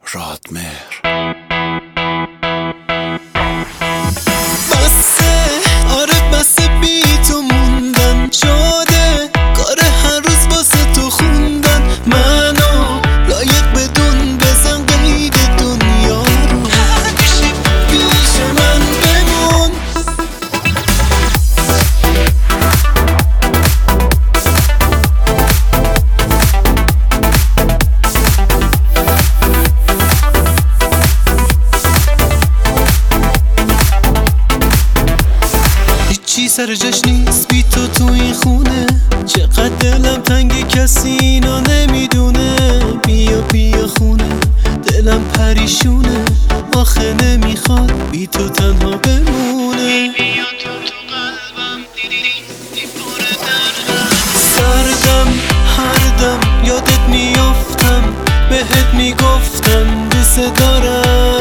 رادمهر. بسه آره بسه بی تو موندن شده، کار هر روز واسه تو خوندن، منو لایق بدون بزن قید دنیا رو، پیش من بمون. هیچی سر جاش نیست بی تو این خونه، چقدر دلم تنگ کسی اینو نمیدونه. بیا بیا خونه دلم پریشونه، آخه نمیخواد بی تو تنها بمونه. سردم هر دم یادت میافتم، بهت میگفتم دوست دارم،